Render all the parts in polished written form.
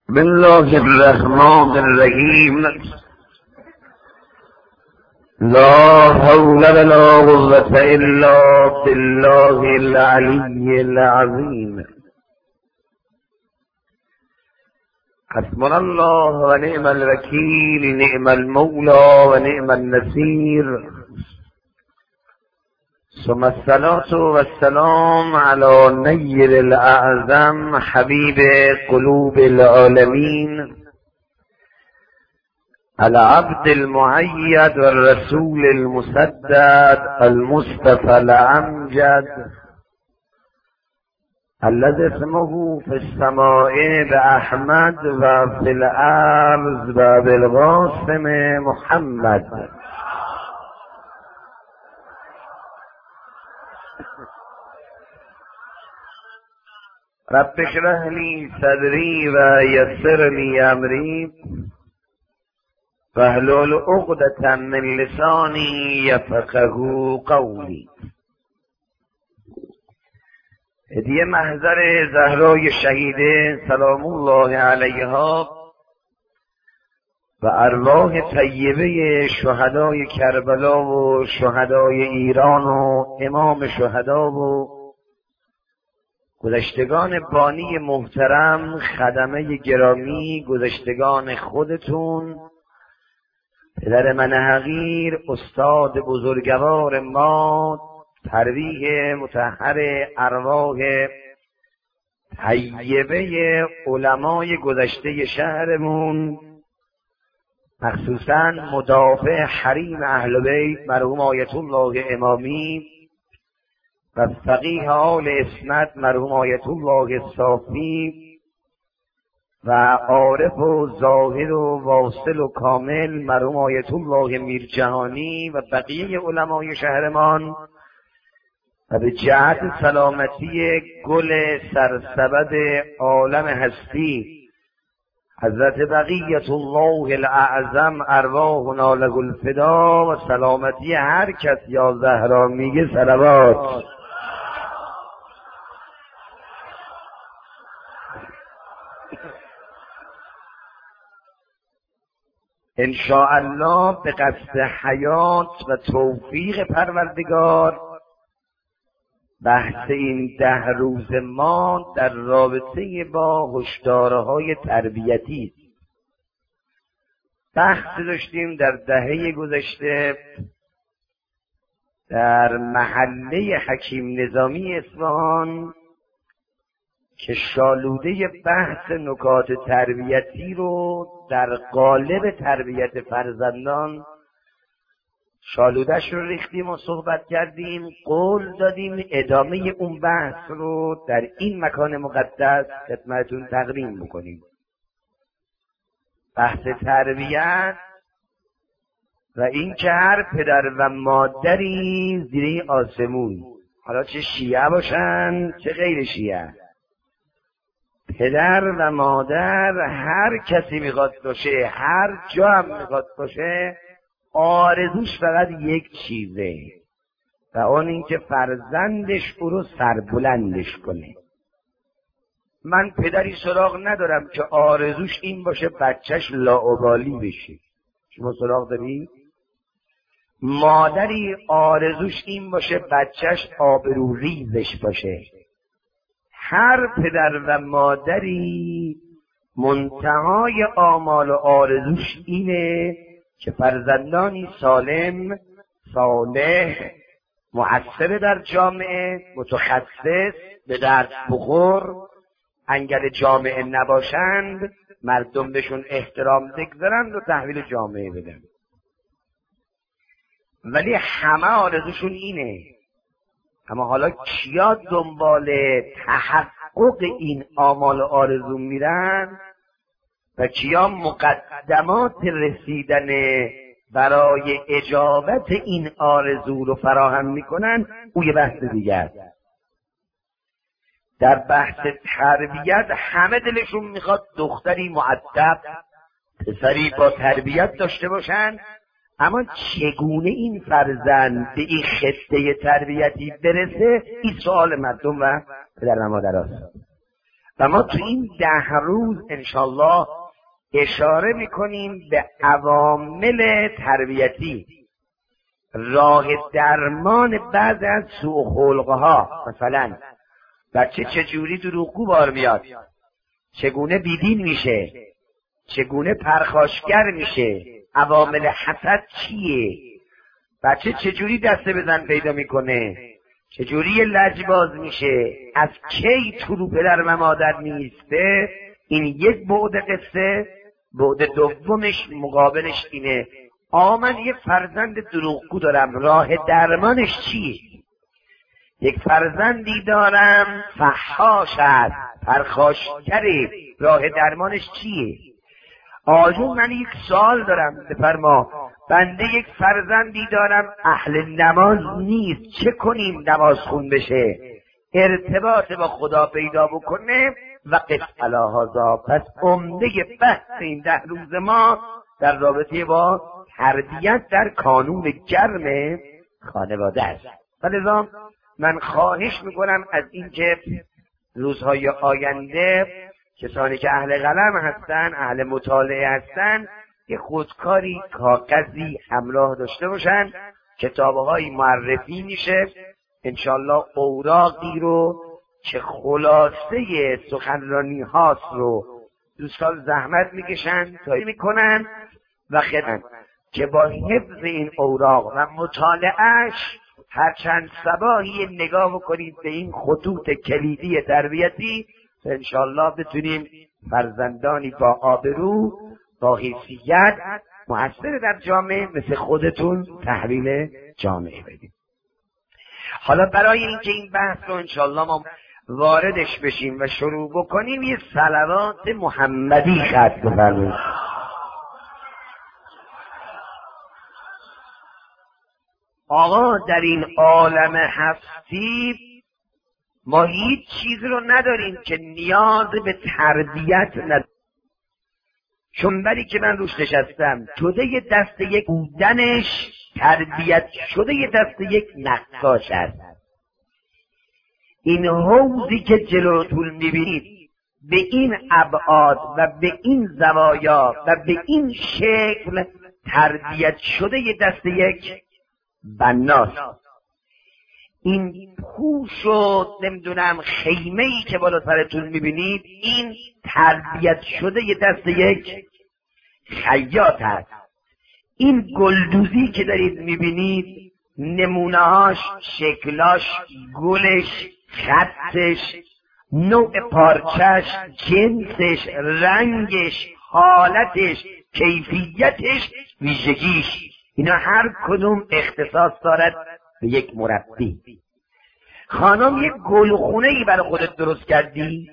بسم الله الرحمن الرحیم. لا حول ولا قوة الا بالله العلی العظیم. حسبنا الله و نعم الوکیل، نعم المولى و نعم النصیر. ثم الصلاة والسلام على نیر الاعظم حبیب قلوب العالمین، العبد المؤید والرسول المسدد المصطفى الامجد، الذي اسمه في السماء بأحمد و في الارض و بالقاسم محمد. رب اشرح لي صدري ويسر لي امري واحلل عقدة من لساني يفقهوا قولي. هدیه محضر زهرای شهیده سلام الله علیها و ارواح طیبه شهدای کربلا و شهدای ایران و امام شهدا و گذشتگان بانی محترم، خدمه گرامی، گذشتگان خودتون، پدر من حقیر، استاد بزرگوار ما، ترویح مطهر ارواح طیبه علمای گذشته شهرمون، مخصوصا مدافع حریم اهل بیت مرحوم آیت الله امامی و فقیه آل اسمت مرحوم آیت الله صافی و عارف و زاهد و واصل و کامل مرحوم آیت الله میرجهانی و بقیه علمای شهرمان، و به جهت سلامتی گل سرسبد عالم هستی حضرت بقیت الله الاعظم ارواحنا له الفدا و سلامتی هر کس یا زهرا میگه صلوات. انشاءالله به قصد حیات و توفیق پروردگار بحث این 10 روز ما در رابطه با هشدارهای تربیتی بحث داشتیم. در دهه گذشته در محله حکیم نظامی اصفهان که شالوده بحث نکات تربیتی رو در قالب تربیت فرزندان شالودش رو ریختیم و صحبت کردیم. قول دادیم ادامه اون بحث رو در این مکان مقدس خدمتتون تقدیم بکنیم. بحث تربیت و این که هر پدر و مادری زیر آسمون، حالا چه شیعه باشن چه غیر شیعه، پدر و مادر هر کسی میخواد باشه، هر جا هم میخواد باشه، آرزوش فقط یک چیزه و اون این که فرزندش او رو سربلندش کنه. من پدری سراغ ندارم که آرزوش این باشه بچهش لاابالی بشه. شما سراغ داری؟ مادری آرزوش این باشه بچهش آبروریزش باشه. هر پدر و مادری منتهای آمال و آرزوش اینه که فرزندانی سالم، صالح، مؤثر در جامعه، متخصص، به درد بخور، انگل جامعه نباشند، مردم بهشون احترام بگذارند و تحویل جامعه بدن. ولی همه آرزوشون اینه. اما حالا کیا دنبال تحقق این آمال و آرزو میرن و کیا مقدمات رسیدن برای اجابت این آرزو رو فراهم میکنن، او یه بحث دیگه است. در بحث تربیت همه دلشون میخواد دختری مؤدب، پسری با تربیت داشته باشن، اما چگونه این فرزند به این خطه تربیتی برسه، این سوال مردم و پدر و مادر هست. و ما تو این 10 روز انشالله اشاره میکنیم به عوامل تربیتی، راه درمان بعض از سوء خلقها. مثلا بچه چجوری دروغگو بار میاد، چگونه بیدین میشه، چگونه پرخاشگر میشه، عوامل حسد چیه، بچه چجوری دسته بزن پیدا میکنه، چجوری لجباز میشه، از کی تو رو پدر و مادر میسته. این یک بعد قصه. بعد دومش مقابلش اینه، من یک فرزند دروغگو دارم، راه درمانش چیه؟ یک فرزندی دارم فحاش است، پرخاشگره، راه درمانش چیه؟ آجون من یک سوال دارم، بفرما. بنده یک فرزندی دارم اهل نماز نیست، چه کنیم نماز خون بشه، ارتباط با خدا پیدا بکنه؟ وقف علی هذا. پس عمده بحث این 10 روز ما در رابطه با تربیت در کانون گرم خانواده است. ولذا من خواهش میکنم از اینکه روزهای آینده کسانی که اهل قلم هستن، اهل مطالعه هستن، یه خودکاری کاغذی همراه داشته باشن، کتابهای معرفی میشه انشالله، اوراقی رو که خلاصه سخنرانی هاست رو دوستان زحمت میکشن تایید میکنن و خدمت که با حفظ این اوراق و مطالعهش هر چند صباحی نگاه بکنید به این خطوط کلیدی تربیتی، انشالله بتونیم فرزندانی با آبرو، با حیثیت، مؤثر در جامعه مثل خودتون تحویل جامعه بدیم. حالا برای اینکه این بحث رو انشالله ما واردش بشیم و شروع بکنیم، یه صلوات محمدی ختم بفرمایید. آقا در این عالم هستی ما هیچ چیز رو نداریم که نیاز به تربیت نداریم. چنبری که من روش نشستم شده دست یک بودنش تربیت شده دست یک نقاش است. این حوضی که جلوتون میبینید به این ابعاد و به این زوایا و به این شکل تربیت شده دست یک بناست. این پوش و نمیدونم خیمه‌ای که بالا سرتون میبینید این تربیت شده دست یک خیاط هست. این گلدوزی که دارید میبینید نمونه‌هاش، شکلاش، گلش، خطش، نوع پارچش، جنسش، رنگش، حالتش، کیفیتش، ویژگیش، اینا هر کدوم اختصاص دارد به یک مربی. خانم یک گلخونه‌ای برای خودت درست کردی،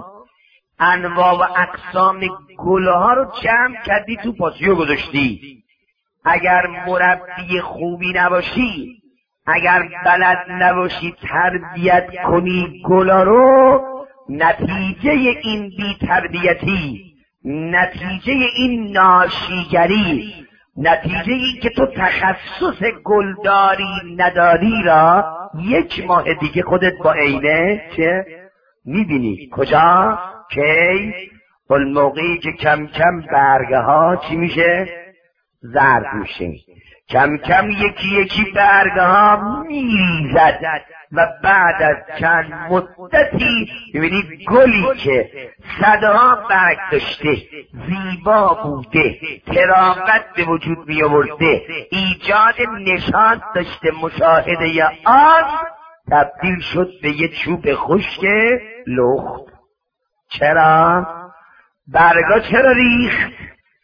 انواع و اقسام گلها رو جمع کردی تو پاسیو گذاشتی. اگر مربی خوبی نباشی، اگر بلد نباشی تربیت کنی گلا رو، نتیجه این بی تربیتی، نتیجه این ناشیگری، نتیجه این که تو تخصص گلداری نداری را 1 ماه دیگه خودت با عینه چه میبینی. کجا؟ کی؟ اون موقعی که کم کم برگه ها چی میشه؟ زرد میشه، کم کم یکی یکی برگه ها میریزد و بعد از چند مدتی میبینید گلی که صدها برگ داشته، زیبا بوده، تراوت به وجود میآورده، ایجاد نشاط داشته، مشاهده آن تبدیل شد به یه چوب خشک لخت. چرا؟ برگا چرا ریخت؟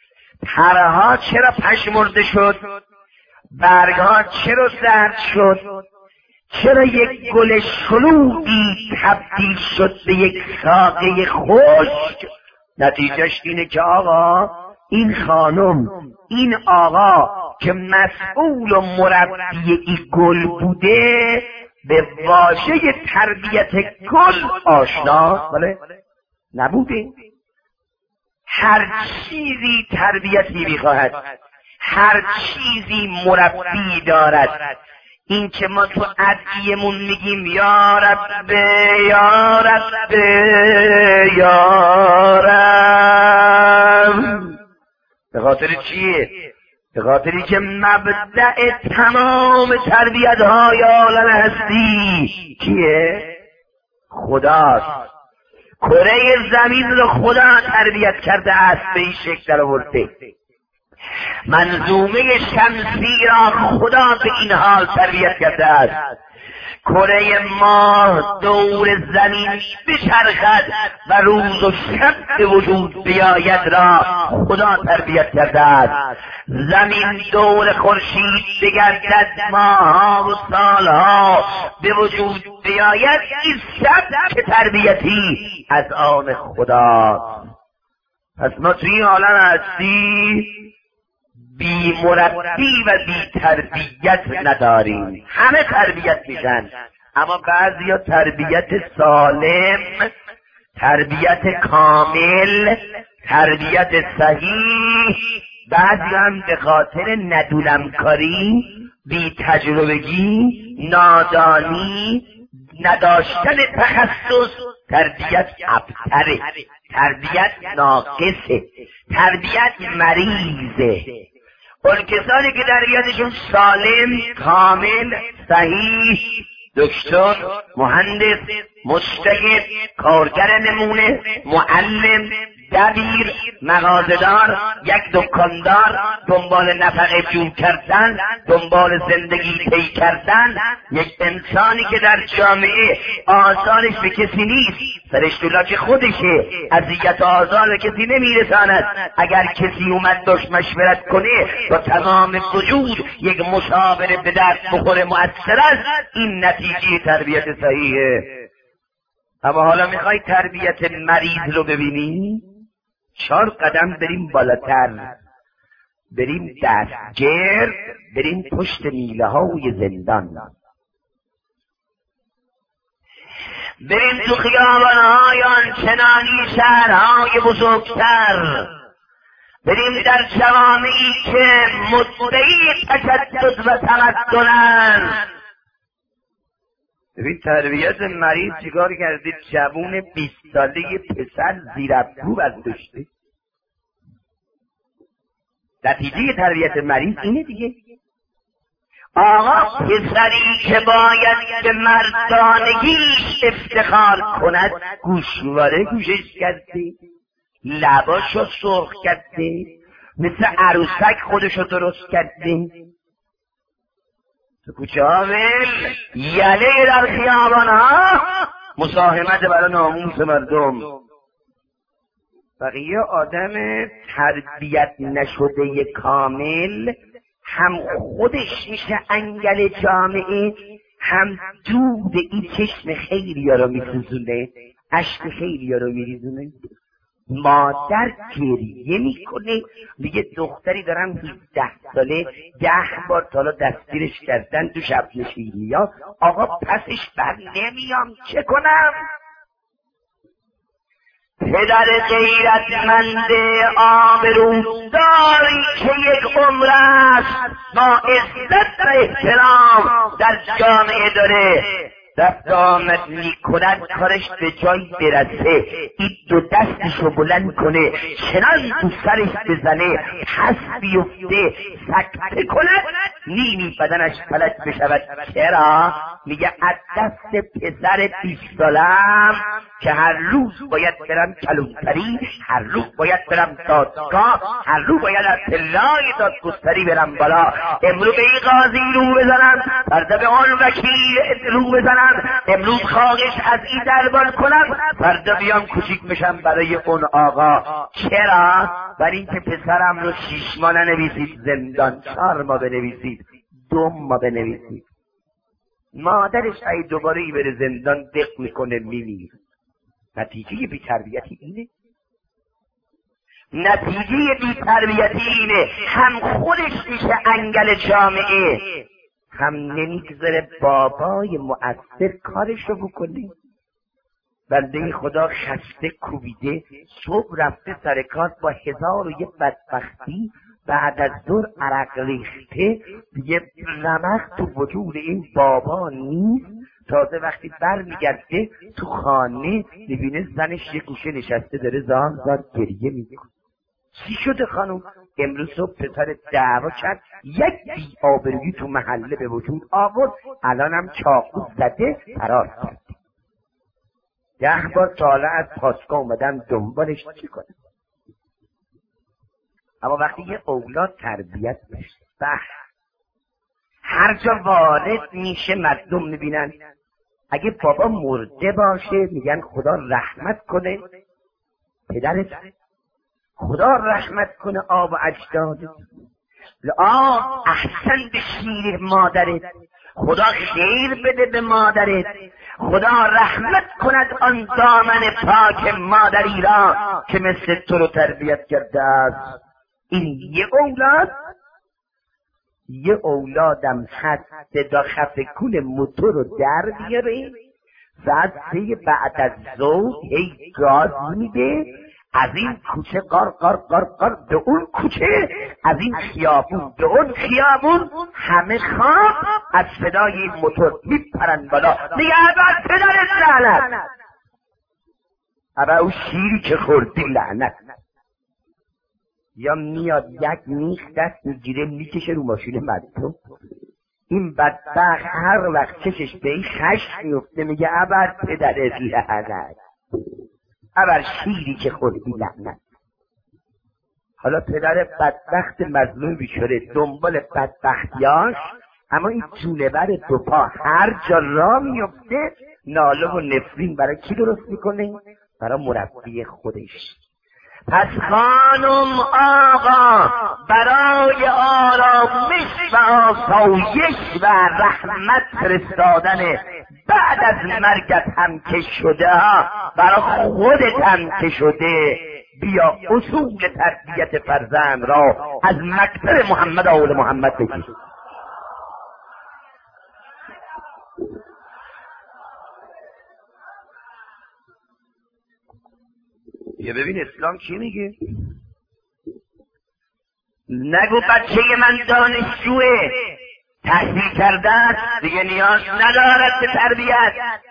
ترها چرا پژمرده شد؟ برگها چرا زرد شد؟ چرا یک گل شلوغی تبدیل شد به یک ساقه خشک؟ نتیجهش اینه که آقا، این خانم، این آقا که مسئول و مربی این گل بوده به واژه تربیت گل آشنا نبوده. هر چیزی تربیتی میخواهد، هر چیزی مربی دارد. این که ما تو ادعیمون میگیم یا رب یا رب یا رب، به خاطر چیه؟ به خاطری که مبدأ تمام تربیت های عالم هستی کیه؟ خداست. کره زمین رو خدا تربیت کرده است، به این شکل در آورده. منظومه شمسی را خدا به این حال تربیت کرده است. کره ماه دور زمین بچرخد و روز و شب به وجود بیاید را خدا تربیت کرده است. زمین دور خورشید بگردد، ماه‌ها و سالها به وجود بیاید، این شب که تربیتی از آن خداست. پس ما توی این عالم هستی بی مربی و بی تربیت نداریم. همه تربیت میشن، اما بعضیا تربیت سالم، تربیت کامل، تربیت صحیح، بعضی هم به خاطر ندونمکاری، بی تجربگی، نادانی، نداشتن تخصص، تربیت ابتره، تربیت ناقصه، تربیت مریضه. اون کسانی که تربیتشون سالم، کامل، صحیح، دکتر، مهندس، مشتغل، کارگر نمونه، معلم، دبیر، مغازه‌دار، یک دکاندار، دنبال نفقه جور کردن، دنبال زندگی طی کردن، یک انسانی که در جامعه آزارش به کسی نیست، سرش تو لاک خودشه، اذیت و آزار به کسی نمیرساند. اگر کسی اومد داشت مشورت کنه با تمام وجود یک مشاوره به دست بخوره مؤثر است، این نتیجه تربیت صحیحه. اما حالا میخوای تربیت مریض رو ببینی؟ 4 قدم بریم بالاتر، بریم دستگرد، بریم پشت میله های زندان، بریم تو خیابان‌های آنچنانی شهرهای بزرگتر، بریم در جوامعی که مدعی تشدد و تمدنند. ببین تربیت مریض چیکار کرده؟ جوون 20 ساله پسر زیر ابرو برداشته. نتیجه تربیت مریض اینه دیگه. آقا پسری که باید به مردانگیش افتخار کند، گوشواره گوشش کرده، لباشو سرخ کرده، مثل عروسک خودشو درست کرده، تو کوچه ها یله در خیابان ها مساهمت برای ناموس مردم. بقیه آدم تربیت نشده کامل هم خودش میشه انگل جامعه، هم دود این چشم خیلی ها رو میسوزونه، اشک خیلی ها رو میریزونه. مادر گریه میکنه، میگه دختری دارم 17 ساله 10 بار تا حالا دستگیرش کردن تو شب نشینی ها، آقا پسش بر نمیام چه کنم؟ پدر غیرتمند آبروداری که یک عمر است با عزت و احترام در جامعه داره، دست آمد میکند کارش به جایی برسه، این 2 دستشو بلند کنه، چنان تو سرش بزنه، پس بیفته، سکته کند، نیمی بدنش فلج بشود. چرا؟ میگه از دست پسر 20 سالم که هر روز باید برم کلانتری، هر روز باید برم دادگاه، هر روز باید از پله‌های دادگستری برم بالا، امروز به این قاضی رو بزنم، فردا به آن وکیل رو بزنم، امروز خواهش از این دربار کنم، فردا بیام کوچیک بشم برای اون آقا. چرا؟ برای اینکه پسرم رو 6 ماه ننویسید زندان، 4 ماه بنویسید، 2 ماه بنویسید. مادرش ای دوباره ای بره زندان دق میکنه میمیره. نتیجه بی‌تربیتی اینه. نتیجه بی‌تربیتی اینه، هم خودش میشه انگل جامعه، هم نمیگذاره بابای مؤثر کارشو بکنه. بنده خدا خسته کوبیده، صبح رفته سر کار با 1001 بدبختی، بعد از ظهر عرق ریخته دیگه رمق تو وجود این بابا نیست. تازه وقتی برمیگرده تو خانه میبینه زنش یه گوشه نشسته داره زار گریه میکنه. چی شده خانم؟ امروز صبح پسر دعوا کرد، یک بی آبرویی تو محله به وجود آورد، الانم چاقو زده فرار کرد. 10 بار تاله از پاسگاه اومدم دنبالش چی کنم. اما وقتی یه اولاد تربیت بشه، هر جا وارد میشه مردم میبینن اگه بابا مرده باشه میگن خدا رحمت کنه پدرت، خدا رحمت کنه آب و اجدادت، آب احسن به شیر مادرت، خدا خیر بده به مادرت، خدا رحمت کند آن دامن پاک مادری را که مثل تو رو تربیت کرده است. این یه اولادم هست صدا خفکون موتور رو در بیاره، بعد بعد از ظهر هی گاز میده، از این کوچه قار قار قار قار به اون کوچه، از این خیابون به اون خیابون، همه خواب از صدای این موتور میپرن بالا، میگه اول پدرت لعنت، اول اون شیری که خوردی لعنت. یا میاد یک میخ دست میگیره میکشه رو ماشین مردم، این بدبخت هر وقت چشش به این خشم میفته میگه ابر پدرت لعنت، ابر شیری که خوردی لعنت. حالا پدر بدبخت مظلومی شده دنبال بدبختیاش، اما این جونور دو پا هر جا را میفته ناله و نفرین برای کی درست میکنه؟ برای مربی خودش. پس خانم آقا برای آرامش و آسایش و رحمت فرستادن بعد از مرگت هم که شده، برای خودت هم که شده، بیا اصول تربیت فرزند را از مکتب محمد آل محمد بگیر. یه ببین اسلام چی میگه؟ نگو بچه من دانشجوه تحصیل کرده است دیگه نیاز ندارد به تربیت.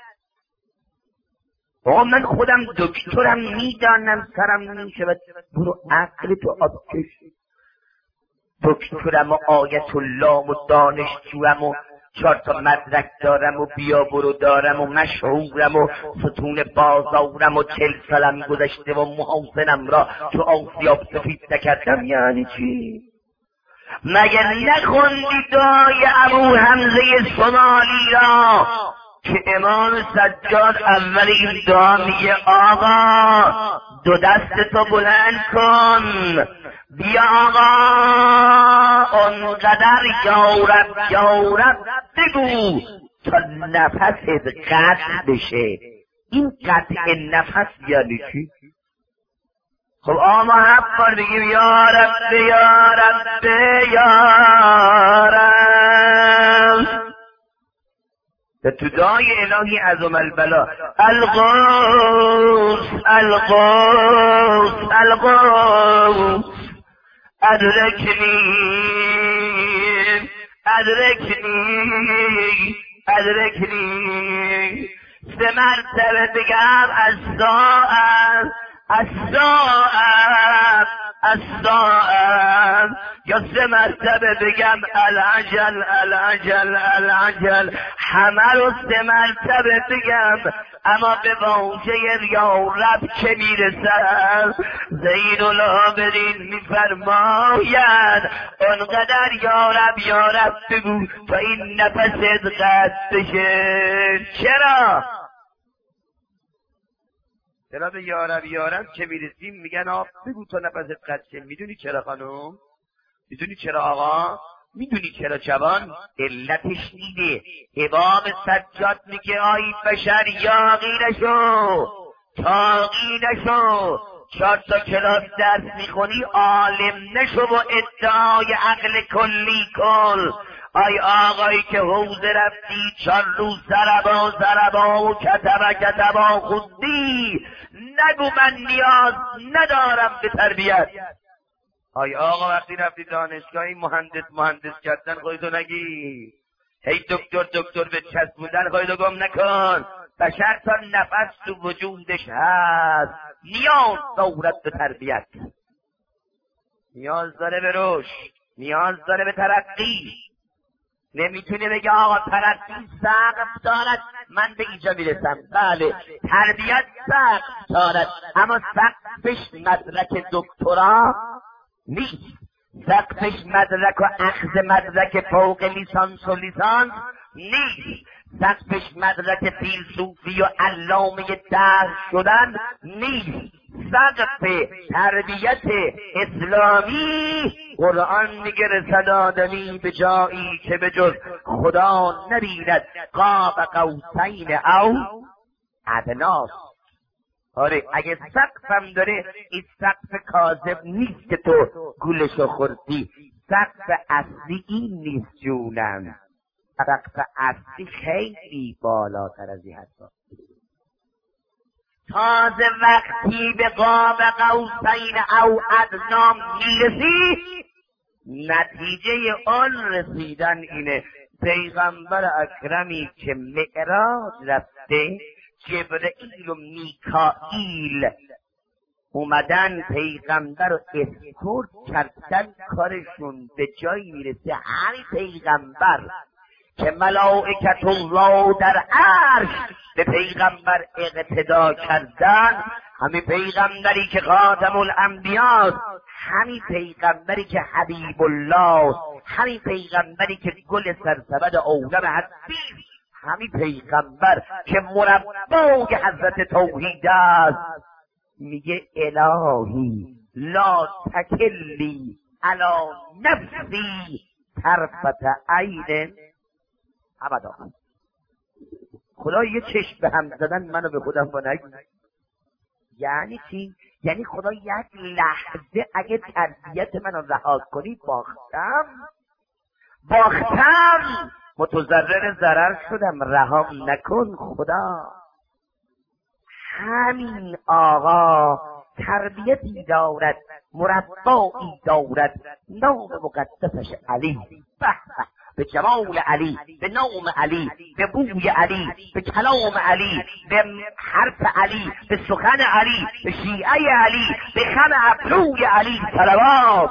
آقا من خودم دکترم میدانم سرم نمیشود، برو عقل تو آب کش. دکترم و آیت الله و دانشجوم و 4 تا مدرک دارم و بیا برو دارم و مشهورم و ستون بازارم و 40 سالم گذشته و محاسنم را تو آسیاب سفید نکردم. یعنی چی؟ مگر نخوندی دعای ابو حمزه صومالی را که امام سجاد اول این دعا میگه آقا 2 دستتو بلند کن، بیا آقا اونقدر یارب بگو تا نفست قطع بشه. این قطع نفس یعنی چی؟ خب آما 7 بار بگیم یا رب یا رب یا رب، تو دعای الهی عظم البلا الغوث الغوث الغوث ادرکنی ادرکنی ادرکنی. 3 مرتبه بگم الساعة الساعة الساعة، یا 3 مرتبه بگم العجل العجل العجل، همه رو 3 مرتبه بگم، اما به واژه یا رب که میرسم زین العابدین میفرماید اونقدر یا رب بگو تا این نفست قطع بشه. چرا به یارب که میرسیم میگن آب بگو تا نفست قطع شه؟ میدونی چرا خانم؟ میدونی چرا آقا؟ میدونی چرا جوان؟ علتش اینه امام سجاد میگه آی بشر یاغی نشو تاقی نشو، 4 تا کلاس درس میخونی عالم نشو و ادعای عقل کلی کن. آی آقایی که حوزه رفتی 4 روز ضربا و کتبا خوندی، نگو من نیاز ندارم به تربیت. آقا وقتی رفتی دانشگاهی مهندس کردن خودتو نگی، هی دکتر به چسبوندن خودتو گم نکن. بشر تا نفس تو وجودش هست نیاز دارد به تربیت، نیاز داره به رشد، نیاز داره به ترقی. نمیتونه بگه آقا ترقی سقف دارد من به اینجا میرسم. بله تربیت سقف دارد، اما سقفش مدرک دکترا نیست، سقفش مدرک و اخذ مدرک فوق لیسانس و لیسانس نیست، سقفش مدرک فیلسوفی و علامه درس شدن نیست. سقف تربیت اسلامی قرآن میگه رسد آدمی به جایی که به جز خدا نبیند قاب قوسین او ادنی. آره اگه سقفم داره این سقف کاذب نیست که تو گولشو خوردی، سقف اصلی این نیست جونم، سقف اصلی خیلی بالاتر از این حرفا. تازه وقتی به قاب قوسین او ادنی میرسی نتیجه آن رسیدن اینه پیغمبر اکرمی که معراج رفته جبرئیل و میکائیل اومدن پیغمبر رو اسکورت کردن، کارشون به جایی میرسه همین پیغمبر که ملائکت الله در عرش به پیغمبر اقتدا کردن، همین پیغمبری که خاتم الانبیاست، همین پیغمبری که حبیب الله، همین پیغمبری که گل سرسبد عالم هستی، همین پیغمبر که مربای حضرت توحید است، میگه الهی لا تکلی علی نفسی طرفت عین ابدا. خدا یه چشم به هم زدن منو به خودم با نگی. یعنی چی؟ یعنی خدا یک لحظه اگه تربیت منو رها کنی باختم، متضرر ضرر شدم، رها نکن خدا. همین آقا تربیتی دارد، مربایی دارد، نام مقدسش علی. به جمال علی، به نام علی، به بوی علی، به کلام علی، به حرف علی، به سخن علی، به شیعه علی، به خم ابروی علی صلوات.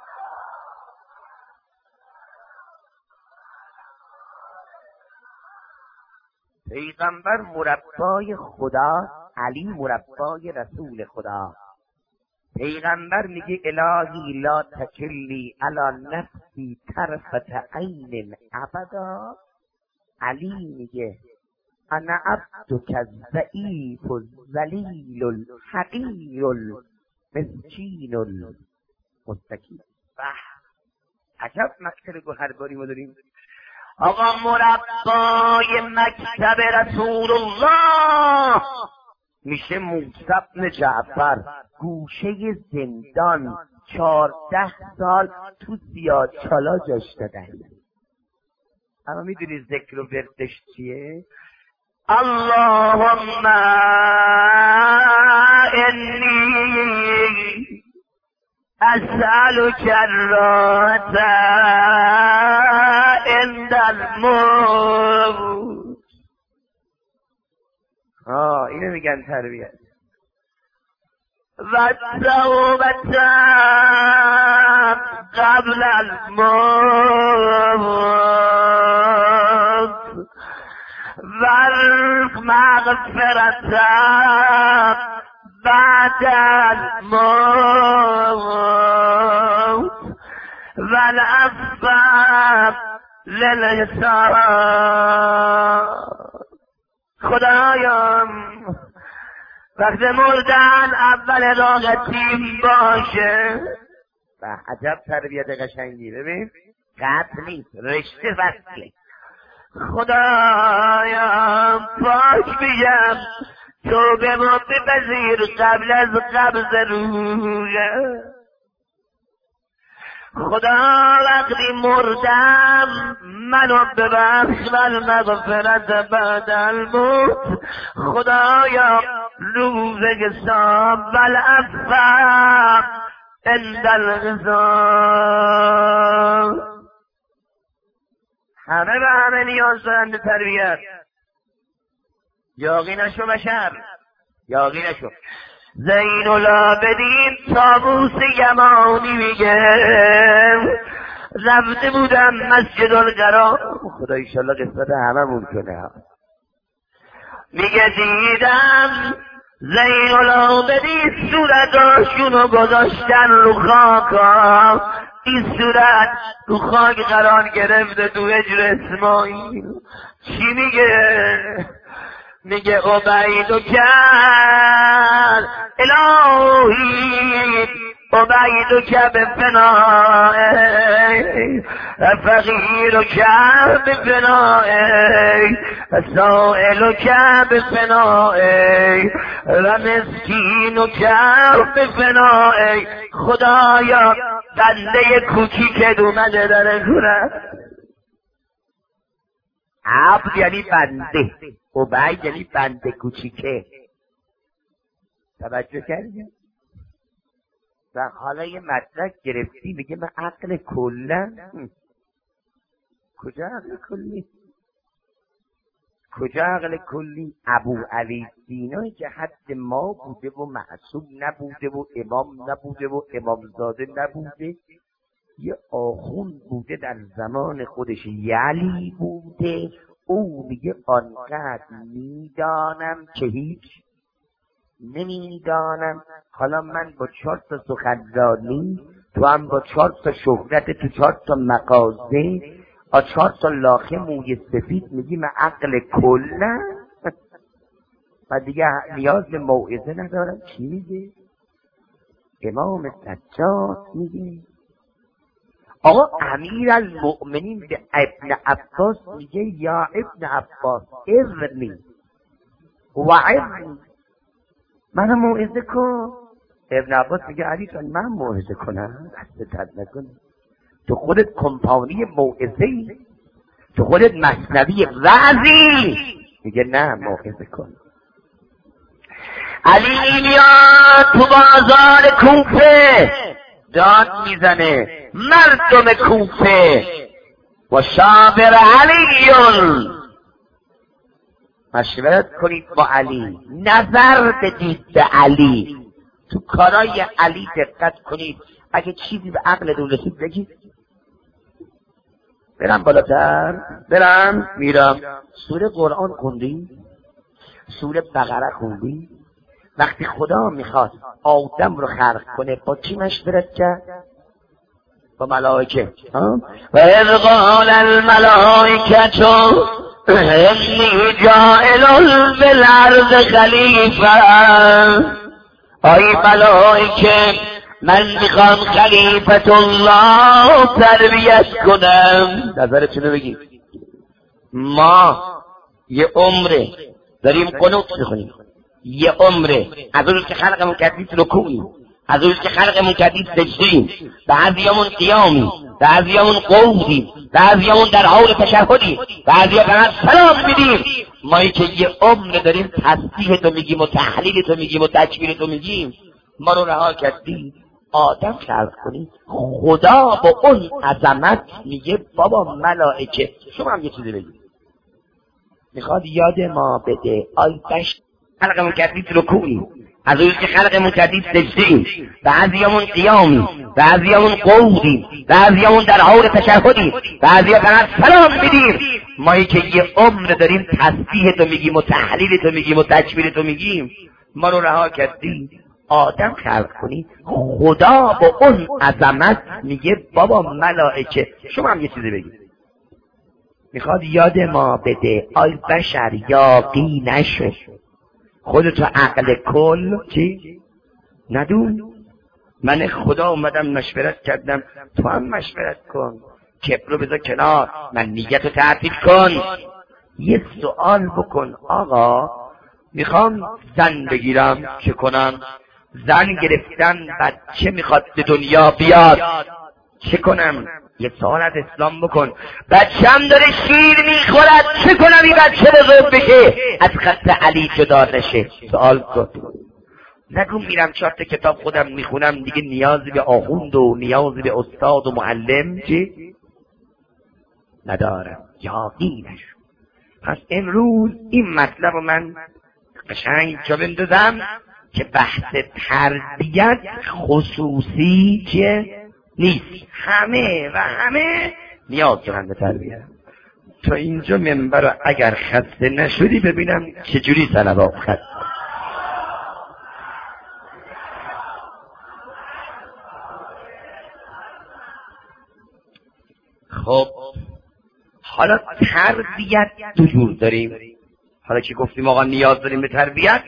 پیغمبر مربای خدا، علی مربای رسول خدا. پیغمبر میگه الهی لا تکلی علی نفسی طرفت عین ابدا. علی میگه انا عبدک الضعیف الذلیل الحقیر المسکین المستکین. عجب مکتب گوهرباری ما داریم. آقا مربای مکتب رسول الله میشه موسی بن جعفر، گوشه زندان 14 سال تو سیاه‌چالا جاش دادن. اما میدونی ذکر و وردش چیه؟ اللهم انی اسألک الراحة عند الموت. اینو میگن تربیت. و توبة قبل الموت و مغفرة بعد الموت و العفو للحساب. خدایم وقت مردن اول راحتیم باشه. و عجب تربیت قشنگی. ببین قطع نیست، رشته وصله. خدایم پاک بیم تو به ما بپذیر قبل از قبض روحه. خدا وقتی مردم منو ببخش و المغفرت بعد الموت. خدایا روز حساب و العفو عند الغذا. همه به همه نیاز دارن به تربیت. یاغی نشو بشر، یاغی نشو. زین العابدین طاووس یمانی میگه رفته بودم مسجد القرار. خدا ایشالله قسمت همه ممکنه. میگه دیدم زین العابدین صورتاشونو گذاشتن رو خاکا. این صورت رو خاک قرار گرفته تو هجر اسماعیل. چی میگه؟ میگه عبید کر الهی عبید که به فنائه فقیر که به فنائه سائل که به فنائه و مسکین که به فنائه. خدایا بنده کوچیک اومده داره کنه. عبد یعنی بنده، عبید یعنی بنده کوچیکه. توجه کردیم؟ و حالا یه مطلق گرفتی میگه من عقل کلا. کجا عقل کلی؟ کجا عقل کلی؟ ابو علی سینایی که حد ما بوده و معصوم نبوده و امام نبوده و امامزاده نبوده، یه آخوند بوده در زمان خودش یلی بوده. او میگه آنقدر میدانم که هیچ نمیدانم. حالا من با 4 تا سخنرانی، تو هم با 4 تا شهرت، تو 4 تا مغازه، 4 تا لاخه موی سفید میگی من عقل کلم و دیگه نیاز به موعظه ندارم. چی میگه؟ امام سجاد میگه آقا امیر المؤمنین به ابن عباس میگه یا ابن عباس اذنی و ابن منو موعظه کن. ابن عباس میگه علی جان من موعظه کنم؟ دست درد نکنه. تو خودت کمپانی موعظه‌ای، تو خودت مثنوی وعظی. میگه نه موعظه کن. علی میاد تو بازار کوفه داد میزنه مردم کوفه و شاور علیون مشورت کنید با علی، نظر بدید به علی، تو کارای علی دقت کنید. اگه چیزی به عقلتون رسید بگید. برم بالاتر، برم میرم. سوره قرآن خوندی؟ سوره بقره خوندی؟ وقتی خدا میخواد آدم رو خلق کنه با چی مشورت کرد؟ با ملائکه. و اذ قال الملائکه انی جاعل فی الارض خلیفه. ای ملائکه من میخوام خلیفت الله تربیت کنم. نظرتونو بگید. ما یه عمره داریم قنوت میخونیم، یه عمره از اون که خلقمون کردید رکوعی، از اون که خلقمون کردید سجدیم، بعضیامون قیامی، بعضیامون قعودیم، بعضیامون در حال تشهدیم، بعضیا فقط سلام میدیم. مایی که یه عمر داریم تسبیح تو میگیم و تحلیل تو میگیم و تکبیر تو میگیم، ما رو رها کردی آدم خلق کنی. خدا با اون عظمت میگه بابا ملائکه شما هم یه چیزی بگید، میخواد یاد ما بده. آی بش خلقمون کردید رکوعی، از اون که خلقمون کردید سجدیم، بعضیامون قیامی، بعضیامون قعودیم، بعضیامون در حال تشهدیم، بعضیا فقط سلام میدیم. مایی که یه عمر داریم تسبیح تو میگیم و تحلیل تو میگیم و تکبیر تو میگیم، ما رو رها کردی آدم خلق کنی. خدا با اون عظمت میگه بابا ملائکه شما هم یه چیزی بگید، میخواد یاد ما بده. آی بشر یاقی نشو، خودتو عقل کل چی ندون. من خدا اومدم مشورت کردم، تو هم مشورت کن. کبر رو بذار کنار، من نیتو تعطیل کن. یه سوال بکن آقا میخوام زن بگیرم چه کنم؟ زن گرفتن بچه میخواد به دنیا بیاد چه کنم؟ یه سوال از اسلام بکن. بچه‌م داره شیر میخورد چه کنم این بچه بزرگ بشه از خط علی جدا نشه؟ سوال کن. نگو میرم 4 تا کتاب خودم میخونم دیگه نیازی به آخوند و نیازی به استاد و معلم چی ندارم. یقینش. پس امروز این مطلب رو من قشنگ جا بندازم که بحث تربیت خصوصی چیه نیست، همه و همه نیاز دارن به تربیت. تا اینجا منبر رو اگر خسته نشدی ببینم چجوری صلوات خست. خب حالا تربیت 2 جور داریم. حالا که گفتیم آقا نیاز داریم به تربیت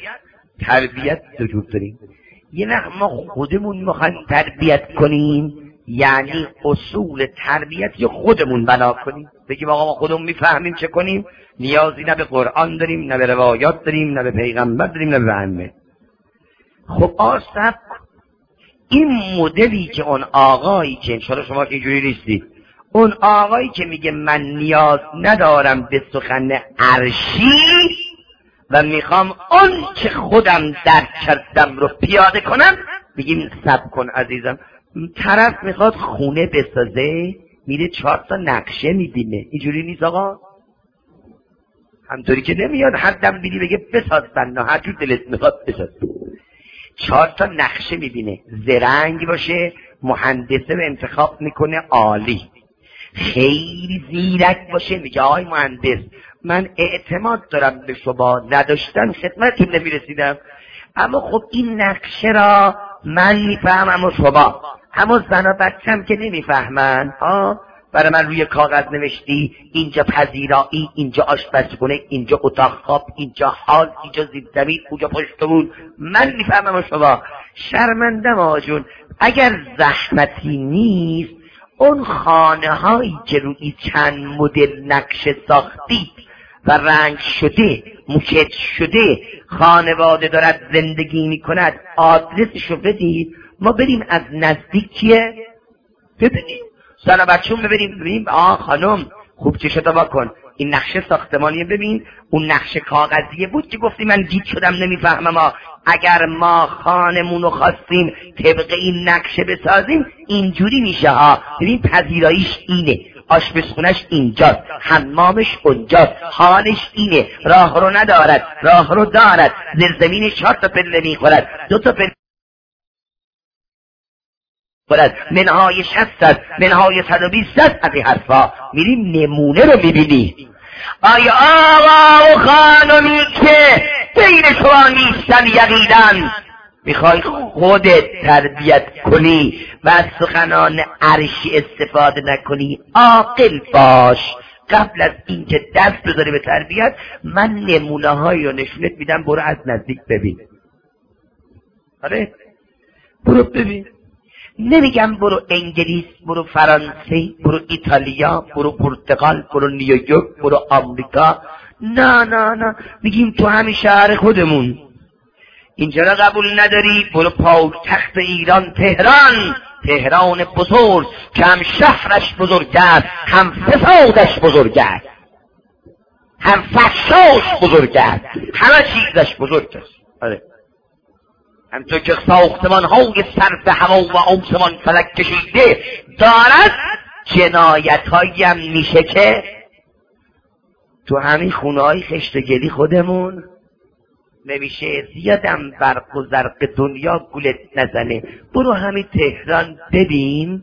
2 جور داریم. یه وقت ما خودمون میخوایم تربیت کنیم، یعنی اصول تربیت یا خودمون بنا کنیم، بگیم آقا ما خودمون میفهمیم چه کنیم، نیازی نه به قرآن داریم، نه به روایات داریم، نه به پیغمبر داریم، نه به ائمه. خب آسف این مدلی که اون آقایی که انشاءالله شما که اینجوری نیستید، اون آقایی که میگه من نیاز ندارم به سخن عرشی و میخوام اون که خودم درک کردم رو پیاده کنم، بگیم صبر کن عزیزم. طرف میخواد خونه بسازه، میره 4 تا نقشه میبینه، اینجوری نیست آقا؟ همطوری که نمیاد حدم بیدی بگه بساز بنا، هر جور دلت میخواد بساز. 4 تا نقشه میبینه، زرنگ باشه، مهندسه و انتخاب میکنه عالی، خیلی زیرک باشه، میگه آقای مهندس من اعتماد دارم به شما، نداشتن خدمتتون نمیرسیدم، اما خب این نقشه را من میفهمم و شما، اما زن و بچم که نمیفهمن. برای من روی کاغذ نوشتی اینجا پذیرایی، اینجا آشپزخونه، اینجا اتاق خواب، اینجا حال، اینجا زیر زمین، اونجا پشتمون، من میفهمم و شما. شرمندم آقا جون، اگر زحمتی نیست اون خانه هایی که روی چند مدل نقشه ساختید و رنگ شده، موکت شده، خانواده دارد زندگی میکند، آدرسشو بدید، ما بریم از نزدیکیه ببینیم، زن و بچه‌مون ببینیم خانم خوب چشتو بکن، این نقشه ساختمانیه ببین، اون نقشه کاغذیه بود که گفتی من گیج شدم نمیفهمم. اگر ما خانمون رو خواستیم طبق این نقشه بسازیم اینجوری میشه ها. ببین پذیراییش اینه، آشپزخونش اینجاست، حمامش اونجاست، حالش اینه، راه رو ندارد، راه رو دارد، زیرزمین 4 تا پله میخورد، 2 تا پله منهای 60 منهای 120 از این حرفا. میریم نمونه رو میبینی. آیا آقا و خانمی که بین شما نیستن یقیدن میخوای خودت تربیت کنی و از سخنان عرشی استفاده نکنی، عاقل باش. قبل از اینکه دست بذاری به تربیت من نمونه هایی رو نشونت میدم، برو از نزدیک ببین. آره برو ببین. نمیگم برو انگلیس، برو فرانسه، برو ایتالیا، برو پرتغال، برو نیویورک، برو آمریکا، نه میگیم تو همین شهر خودمون. اینجا را قبول نداری برو پایتخت ایران تهران بزرگ که هم شهرش بزرگ است، هم فسادش بزرگ است، هم فحشاش بزرگ است، همه چیزش بزرگ است. آره همطور که ساختمان های صرف هوا و آسمان فلک کشیده دارد، جنایت هایی هم میشه که تو همین خونه های خشتگلی خودمون نمیشه. زیادم برق و زرق دنیا گولت نزنه. برو همین تهران ببین،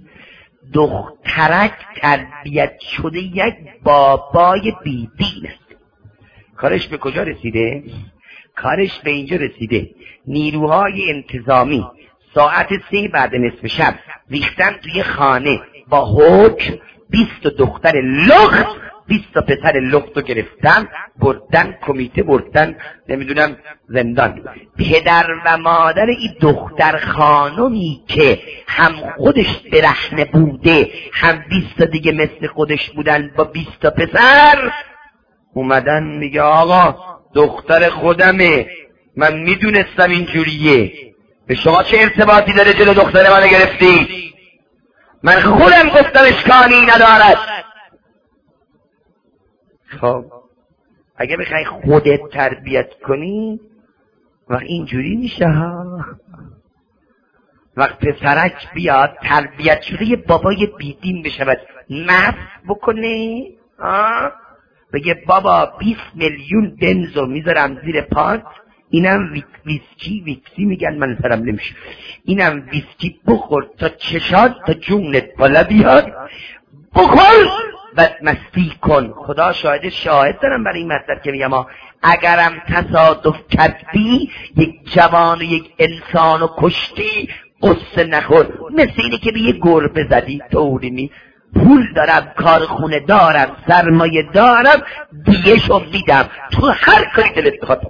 دخترک تربیت شده یک بابای بیدین است. کارش به کجا رسیده؟ کارش به اینجا رسیده نیروهای انتظامی ساعت 3 بعد نصف شب ریختن توی خانه با حکم 20 دختر لخت 20 پسر لخت رو گرفتن بردن کمیته، بردن نمیدونم زندان. پدر و مادر این دختر خانمی که هم خودش برهنه بوده هم 20 دیگه مثل خودش بودن با 20 پسر اومدن میگه آقا دختر خودمه، من میدونستم اینجوریه، به شما چه ارتباطی داره جلو دختر منو گرفتی؟ من خودم گفتم اشکالی ندارد. خب اگه بخوای خودت تربیت کنی و اینجوری میشه ها. وقت پسرک بیاد تربیت شده یه بابای بیدین بشود نفس بکنه بگه بابا 20 میلیون بنزو میذارم زیر پات، اینم ویسکی میگن من سرم نمیشه، اینم ویسکی بخور تا چشات تا جونت بالا بیاد، بخور و مستی کن. خدا شاهد دارم برای این مطلب که میگم اگرم تصادف کردی یک جوان و یک انسان و کشتی قصه نخور. مثل اینه که به یه گربه زدی طوری پول دارم، کارخونه دارم، سرمایه دارم، دیگه‌شو میدم، تو هر کاری دلت بخواد.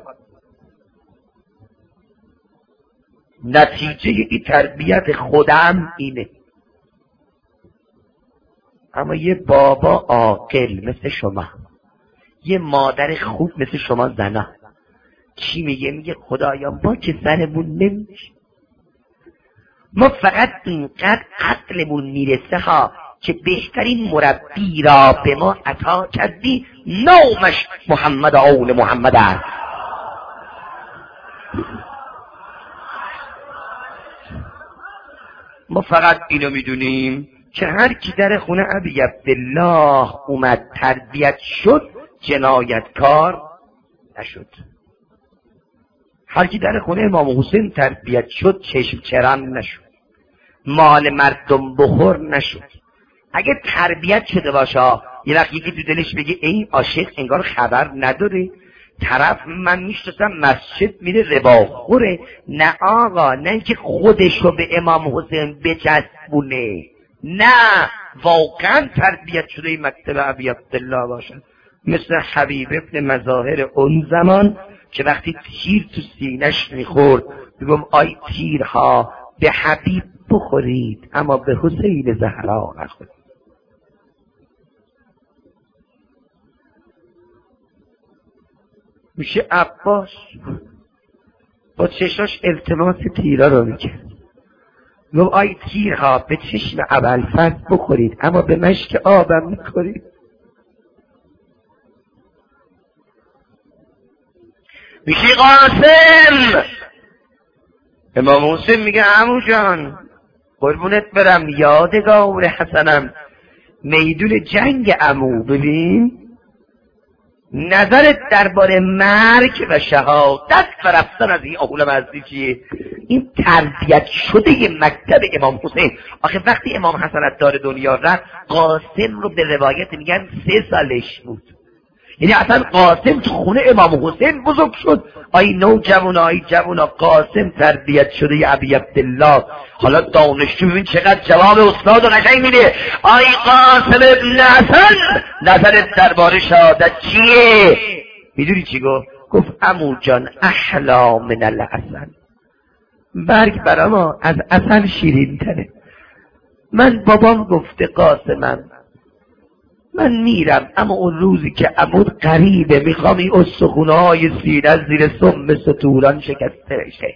نتیجه این تربیت خودم اینه. اما یه بابا عاقل مثل شما، یه مادر خوب مثل شما زنا چی میگه؟ میگه خدایا ما که سرمون نمیشه، ما فقط اینقدر عقلمون میرسه ها که بهترین مربی را به ما عطا کردی، نامش محمد آل محمد است. ما فقط اینو میدونیم که هر کی در خونه ابی عبدالله اومد تربیت شد جنایتکار نشد. هر کی در خونه امام حسین تربیت شد چشم چرم نشد، مال مردم بخور نشد. اگه تربیت شده باشه یه وقت یکی تو دلش بگه این عاشق انگار خبر نداره، طرف من میشناسم مسجد میره رباخوره. نه آقا، نه اینکه خودشو به امام حسین بچسبونه، نه، واقعا تربیت شده این مکتب ابی عبدالله باشن، مثل حبیب ابن مظاهر اون زمان که وقتی تیر تو سینش میخورد بگم آی تیرها به حبیب بخورید اما به حسین زهرا نخورید. میشه عباس با چشاش التماس تیرا رو میکرد، گفت آی تیرها به چشم ابوالفضل بخورید اما به مشک آبم میخورید. میشه قاسم، امام حسین میگه عمو جان قربونت برم، یادگار حسنم، میدون جنگ عمو ببین نظرت درباره مرگ و شهادت و رفتن از این اهول مزدی چیه؟ این تربیت شده ی مکتب امام حسین. آخه وقتی امام حسن عطار دنیا رفت قاسم رو به روایت میگن 3 سالش بود، یعنی اصلا قاسم تو خونه امام حسین بزرگ شد. آی جوونا قاسم تربیت شده ی ابی عبدالله. حالا دانشجو ببین چقدر جواب استاد و قشنگ میده. آی قاسم ابن حسن نظرت درباره شهادت چیه؟ میدونی چی گفت عمو جان احلا من العسل، برگ برا ما از عسل شیرین تره. من بابام گفته قاسمم من میرم، اما اون روزی که عمود قریبه میخوام این استخونهای سینه از زیر سم ستوران شکسته بشه.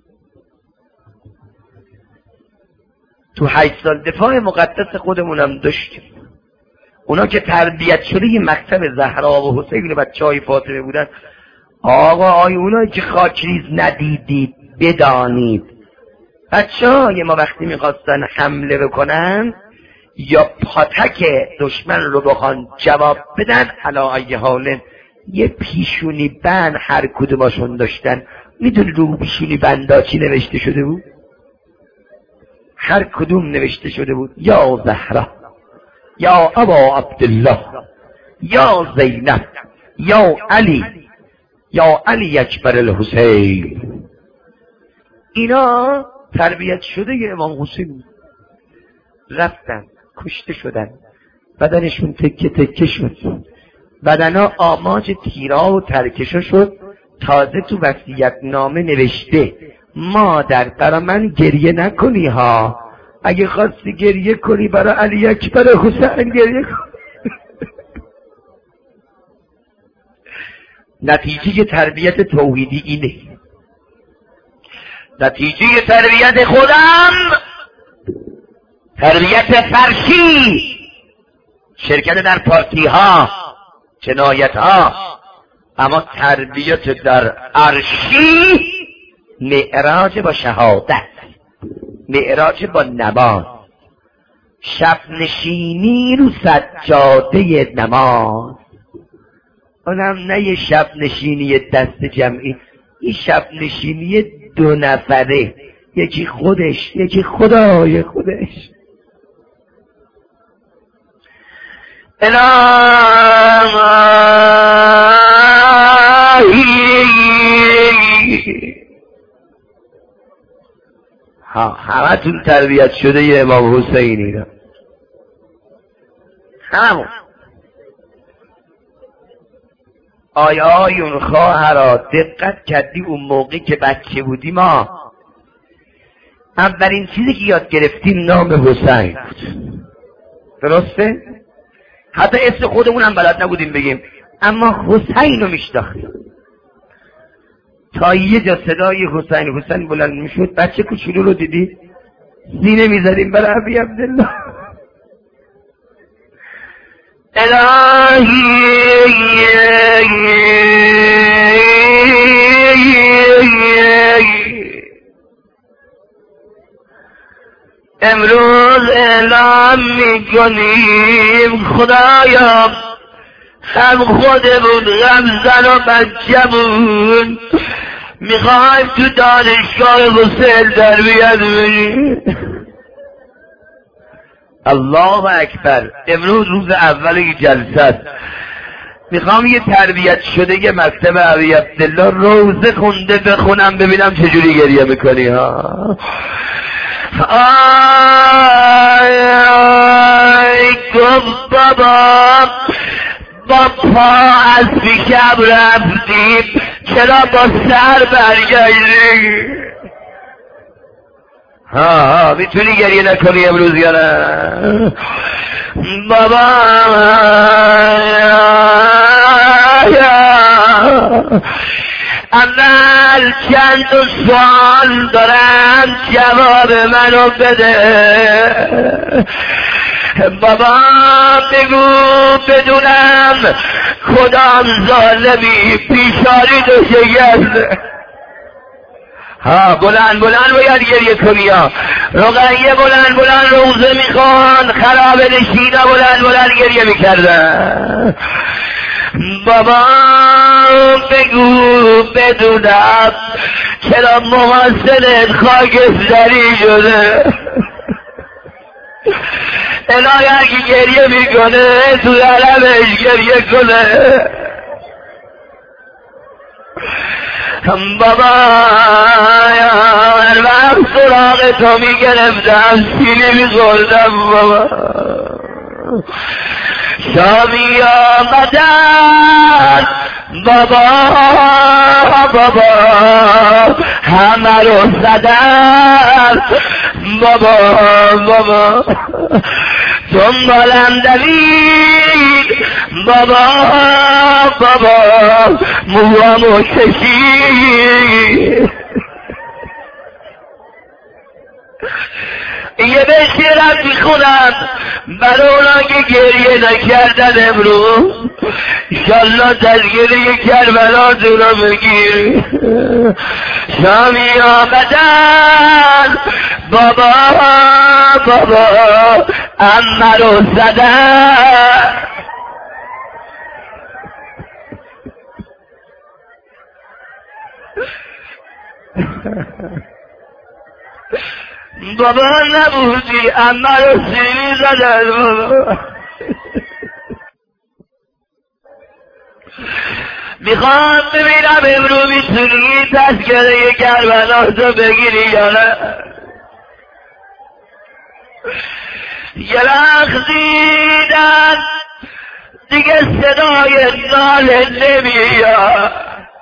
تو 8 سال دفاع مقدس خودمونم داشتیم. اونا که تربیت شده یه مکتب زهرا و حسین و بچه‌های فاطمه بودن، آقا اونایی که خاکریز ندیدید بدانید بچه‌های ما وقتی میخواستن حمله بکنن یا پاتک دشمن رو بخوان جواب بدن، علا ای حال یه پیشونی بند هر کدومشون داشتن. میدونی رو پیشونی بندا چی نوشته شده بود؟ هر کدوم نوشته شده بود یا زهرا، یا ابا عبدالله، یا زینب، یا علی اکبر الحسین. اینا تربیت شده ی امام حسین. رفتن کشته شدن، بدنشون تکه تکه شد، بدنا آماج تیرا و ترکشا شد. تازه تو وصیت نامه نوشته مادر برا من گریه نکنی ها، اگه خواستی گریه کنی برا علی اکبر حسین گریه کن. نتیجه تربیت توحیدی اینه. نتیجه تربیت خودم تربیت فرشی، شرکت در پارتی ها، جنایت ها. اما تربیت در عرشی معراج با شهادت، معراج با نماز، شب نشینی رو سجاده نماز. اونم نه یه شب نشینی دست جمعی، این شب نشینی 2 نفره، یکی خودش یکی خدای خودش. همه تون تربیت شده یه امام حسینی را، همون آیون خواهرا دقت کردی اون موقع که بچه بودی ما اولین چیزی که یاد گرفتیم نام حسین بود، درسته؟ حتی اسم خودمون هم بلد نبودیم بگیم، اما حسین رو میشناختیم. تا یه جا صدای حسین بلند میشد، بچه کوچولو رو دیدی سینه میزدیم برای ابی عبدالله. الهی امروز اعلام میکنیم خدایا، هم خودمون هم زن و بچه‌مون میخوایم تو دانشگاه حسین تربیت بشیم. الله اکبر. امروز روز اول جلسه است، میخوام یه تربیت شده یه مکتب ابی عبدالله روزه خونده بخونم ببینم چجوری گریه میکنی ها. آی گفت بابا با پا از پیشم رفتیم، چرا با سر برگردی؟ ها میتونی گریه نکنی امروز یا نه؟ بابا اول چند سوال دارم جواب منو بده. بابا بگو بدونم کدام ظالمی پیشاری دو شگرد. ها بلند باید گریه کنی ها. رقیه بلند روزه میخوان، خراب نشینا بلند گریه میکردن. بابا بگو بدونم چرا محسنت خاکستری شده. الهی هرکی گریه میکنه تو علمش گریه کنه. بابا هر وقت سراغ تو میگرفتم سینه میخوردم. بابا شامی آمدن بابا همه رو زدن. بابا دنبالم دوید. بابا موامو کشید. یه بشیرم میخونم برای اونا که گریه نکردن امروز، انشالله تذکره کربلا رو بگیر. شامی آمدن بابا امه رو زدن. بابا نبودی امه رو سیری زدن. بابا میخوام ببینم امرو میتونی تذکره کربلا رو بگیری یا نه. یه لحظه دیدن دیگه صدای ناله نمیاد.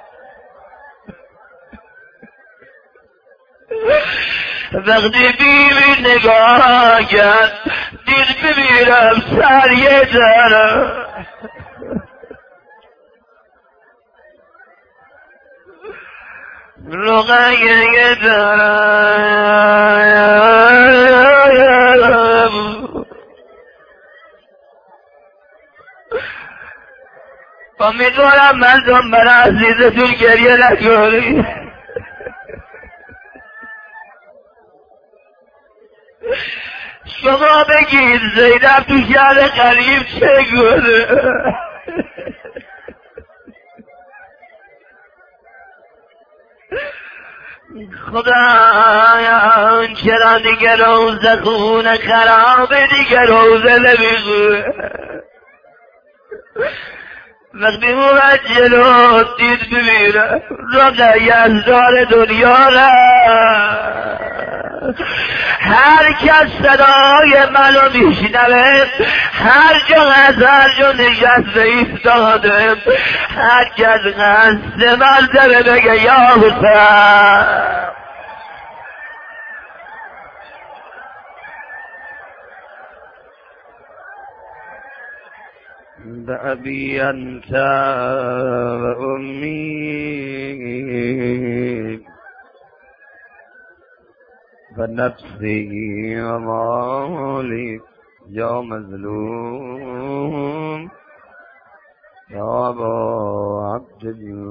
وقتی بیبی نگاه کرد دید ببینم سر یه طرف. رقیه یه طرف. امیدوارم من برای عزیزتون گریه نکنی. شما بگید زینب تو شهر غریب چگونه؟ خدایا چرا دیگه روزه خونه خرابه، دیگه روزه نمیخونه؟ وقتی موجه رو دید ببینه رقیه از دار دنیا را، هر کس صدای منو میشنوه، هر جا از هر جا نشسته ایستاده، هر کس قصد من داره بگه یا حسین. بأبي أنت وأمي ونفسي ومالي يا مظلوم يا أبا عبد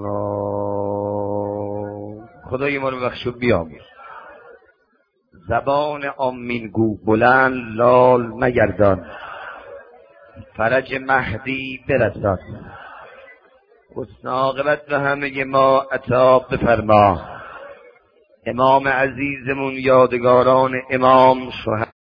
الله. خدای ما رو بخشو بیامرز. زبان آمین گو بلند لال مگردان، فرج مهدی برسان، حسن عاقبت به همه ما عطا بفرما. امام عزیزمون یادگاران امام شهر